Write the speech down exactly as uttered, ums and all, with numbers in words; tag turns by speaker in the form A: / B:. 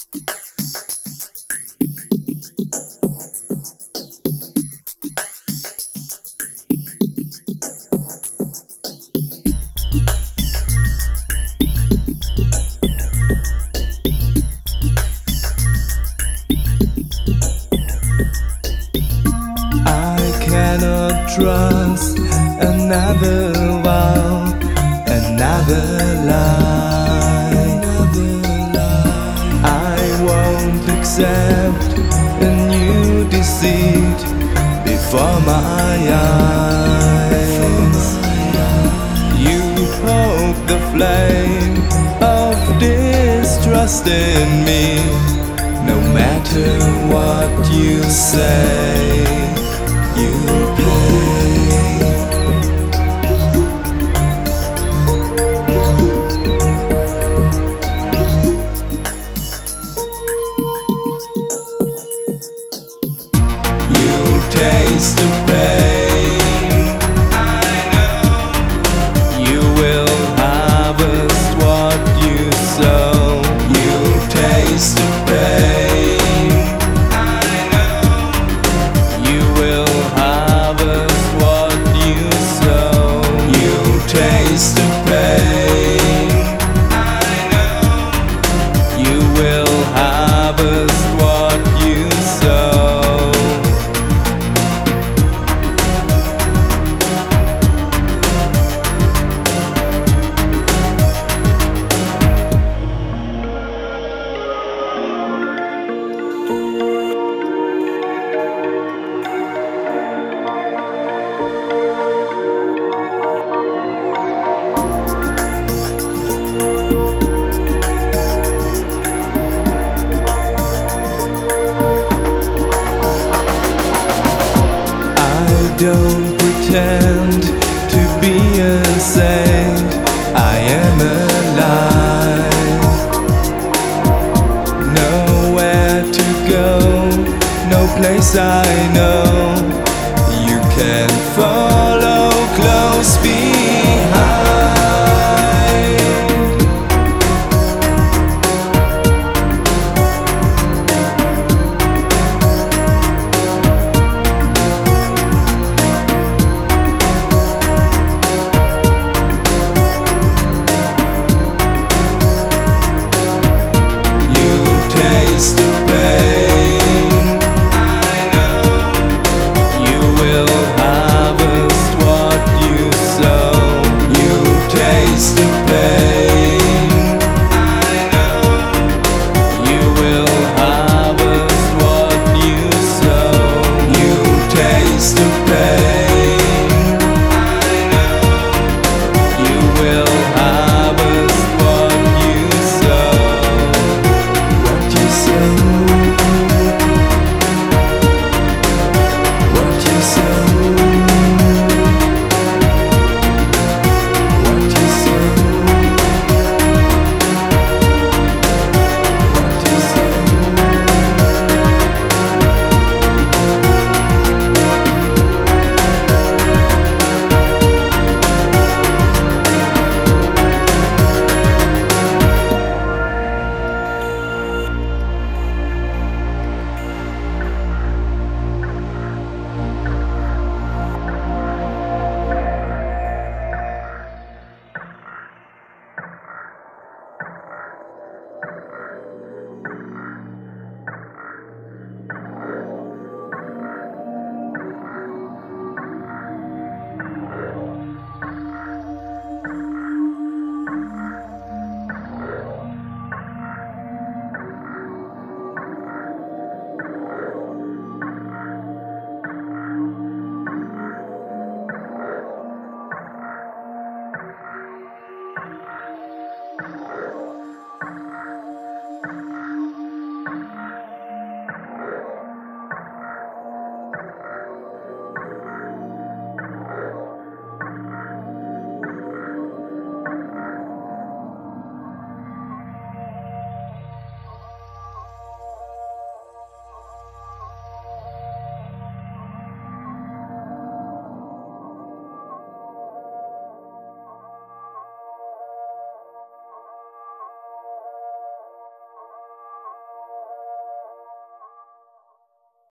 A: Trust another vow, another lie. I won't accept a new deceit before my eyes. You poke the flame of distrust in me, no matter what you say. You play. You taste the pain. I know. You will harvest what you sow. You taste the pain. Taste the pain. I know. You will harvest what you sow. Don't pretend to be a saint. I am alive. Nowhere to go, no place I know. You can follow close behind. Taste